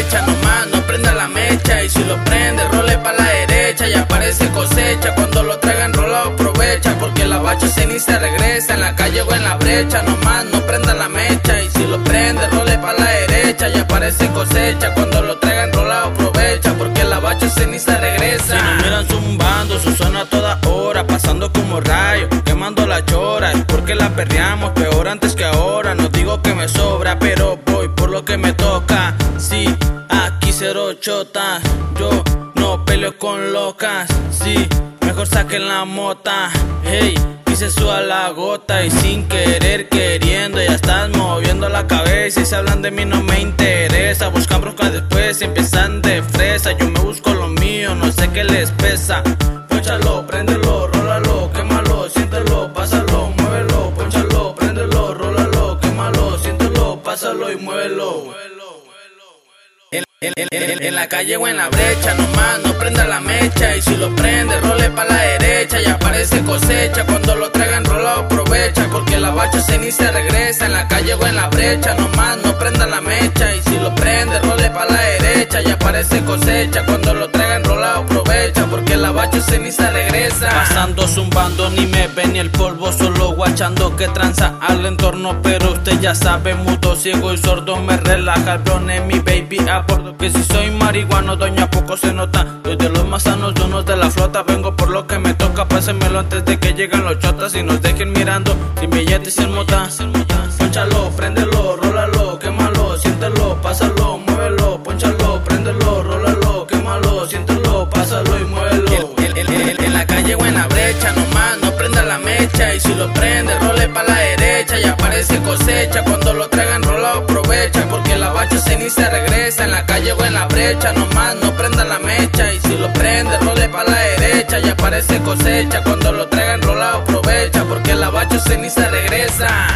brecha, nomás no prenda la mecha. Y si lo prende, role pa' la derecha. Y aparece cosecha, cuando lo traigan rolado aprovecha. Porque la bacha ceniza regresa, en la calle o en la brecha. Nomás no prenda la mecha. Y si lo prende, role pa' la derecha. Y aparece cosecha, cuando lo traigan rolado aprovecha. Porque la bacha ceniza regresa. Si nos miran zumbando, su zona a toda hora, pasando como rayo, quemando la chora. Es porque la perreamos peor antes que ahora. No digo que me sobra, pero voy por lo que me toca. Sí, aquí cero chota, yo no peleo con locas. Sí, mejor saquen la mota. Hey, y se suba la gota y sin querer queriendo ya estás moviendo la cabeza. Y si hablan de mí no me interesa, buscan broncas después y empiezan de fresa. Yo me busco lo mío, no sé qué les pesa. Pónchalo, préndelo, rólalo, quémalo, siéntelo, pásalo, muévelo. Pónchalo, préndelo, rólalo, quémalo, siéntelo, pásalo y muévelo. En la calle o en la brecha, nomás no prenda la mecha. Y si lo prende, role pa' la derecha. Y aparece cosecha, cuando lo traigan rolado aprovecha. Porque la bacha ceniza regresa, en la calle o en la brecha. Nomás no prenda la mecha. Y si lo prende, role pa' la derecha. Y aparece cosecha, cuando lo traigan rolado aprovecha. Porque la bacha ceniza regresa. Pasando zumbando, ni me ve ni el polvo, solo guachando que tranza al entorno. Pero usted ya sabe, mudo, ciego y sordo, me relaja el blone, mi baby a bordo. Que si soy marihuano, doña, poco se nota. Soy de los más sanos, de unos de la flota. Vengo por lo que me toca, pásenmelo antes de que lleguen los chotas y nos dejen mirando sin billetes y sin mota. Pónchalo, préndelo, rólalo, quémalo, siéntelo, pásalo, muévelo. Pónchalo, préndelo, rólalo, quémalo, siéntelo, pásalo y muévelo. En la calle o en la brecha, nomás no prenda la mecha. Y si lo prende, role pa' la derecha. Y aparece cosecha, cuando lo traigan rolado aprovecha. Porque la bacha ceniza regresa, en la calle o en la brecha. Nomás no prenda la mecha. Y si lo prende, role pa' la derecha. Y aparece cosecha, cuando lo traigan rolado aprovecha. Porque la bacha ceniza regresa.